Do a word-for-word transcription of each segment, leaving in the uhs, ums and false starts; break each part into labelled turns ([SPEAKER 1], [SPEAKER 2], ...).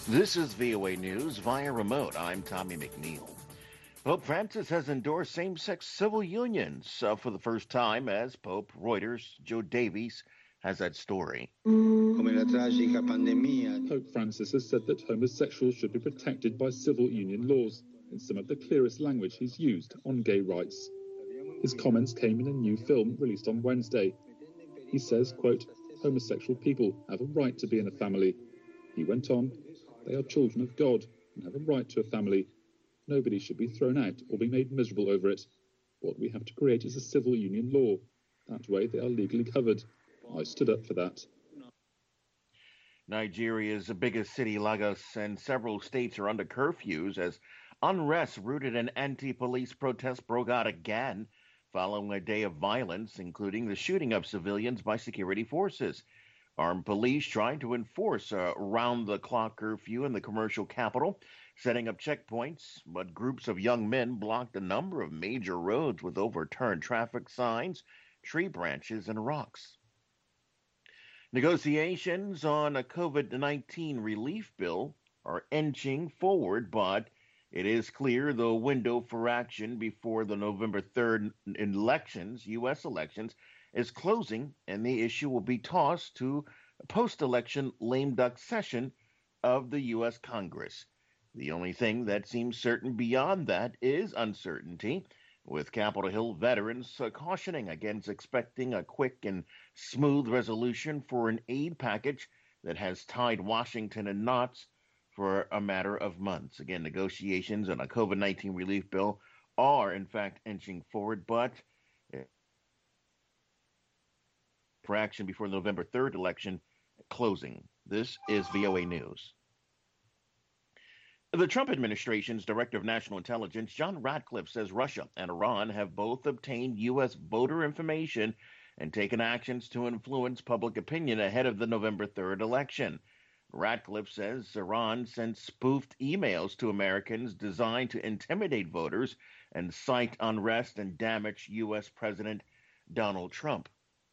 [SPEAKER 1] This is V O A News via remote. I'm Tommy McNeil. Pope Francis has endorsed same-sex civil unions uh, for the first time as Pope. Reuters' Joe Davies has that story.
[SPEAKER 2] Pope Francis has said that homosexuals should be protected by civil union laws in some of the clearest language he's used on gay rights. His comments came in a new film released on Wednesday. He says, quote, homosexual people have a right to be in a family. He went on, they are children of God and have a right to a family. Nobody should be thrown out or be made miserable over it. What we have to create is a civil union law. That way they are legally covered. I stood up for that.
[SPEAKER 1] Nigeria's biggest city, Lagos, and several states are under curfews as unrest rooted in anti-police protests broke out again following a day of violence, including the shooting of civilians by security forces. Armed police trying to enforce a round-the-clock curfew in the commercial capital, setting up checkpoints, but groups of young men blocked a number of major roads with overturned traffic signs, tree branches, and rocks. Negotiations on a COVID nineteen relief bill are inching forward, but it is clear the window for action before the November third elections, U S elections, is closing, and the issue will be tossed to a post-election lame duck session of the U S Congress. The only thing that seems certain beyond that is uncertainty, with Capitol Hill veterans uh, cautioning against expecting a quick and smooth resolution for an aid package that has tied Washington in knots for a matter of months. Again, negotiations on a COVID nineteen relief bill are, in fact, inching forward, but for action before the November third election closing. This is V O A News. The Trump administration's Director of National Intelligence, John Ratcliffe, says Russia and Iran have both obtained U S voter information and taken actions to influence public opinion ahead of the November third election. Ratcliffe says Iran sent spoofed emails to Americans designed to intimidate voters and cite unrest and damage U S President Donald Trump.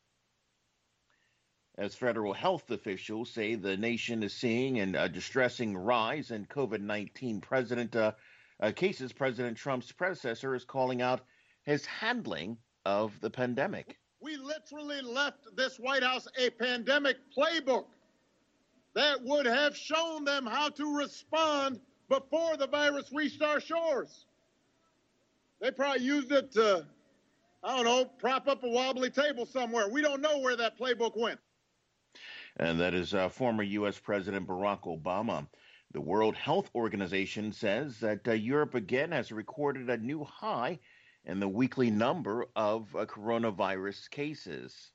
[SPEAKER 1] As federal health officials say the nation is seeing an, a distressing rise in COVID nineteen president uh, uh, cases, President Trump's predecessor is calling out his handling of the pandemic.
[SPEAKER 3] We literally left this White House a pandemic playbook that would have shown them how to respond before the virus reached our shores. They probably used it to, I don't know, prop up a wobbly table somewhere. We don't know where that playbook went.
[SPEAKER 1] And that is uh, former U S President Barack Obama. The World Health Organization says that uh, Europe again has recorded a new high in the weekly number of uh, coronavirus cases.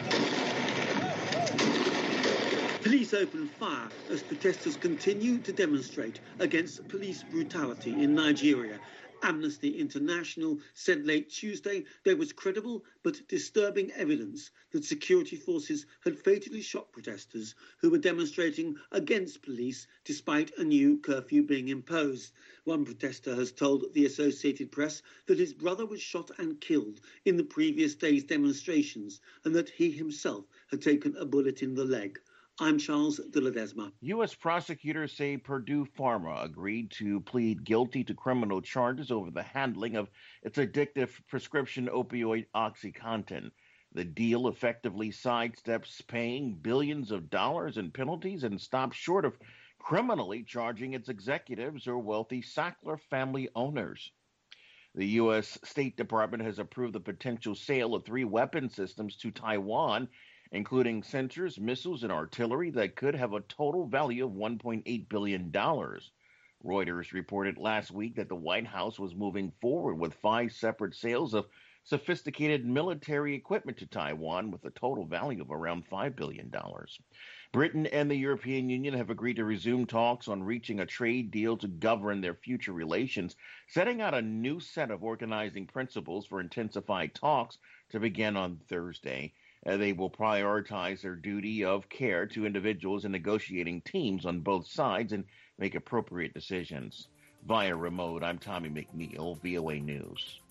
[SPEAKER 4] Police opened fire as protesters continue to demonstrate against police brutality in Nigeria. Amnesty International said late Tuesday there was credible but disturbing evidence that security forces had fatally shot protesters who were demonstrating against police despite a new curfew being imposed. One protester has told the Associated Press that his brother was shot and killed in the previous day's demonstrations and that he himself had taken a bullet in the leg. I'm Charles de Ledesma.
[SPEAKER 1] U S prosecutors say Purdue Pharma agreed to plead guilty to criminal charges over the handling of its addictive prescription opioid OxyContin. The deal effectively sidesteps paying billions of dollars in penalties and stops short of criminally charging its executives or wealthy Sackler family owners. The U S State Department has approved the potential sale of three weapon systems to Taiwan, including sensors, missiles, and artillery that could have a total value of one point eight billion dollars. Reuters reported last week that the White House was moving forward with five separate sales of sophisticated military equipment to Taiwan with a total value of around five billion dollars. Britain and the European Union have agreed to resume talks on reaching a trade deal to govern their future relations, setting out a new set of organizing principles for intensified talks to begin on Thursday. Uh, they will prioritize their duty of care to individuals and negotiating teams on both sides and make appropriate decisions. Via remote, I'm Tommy McNeil, V O A News.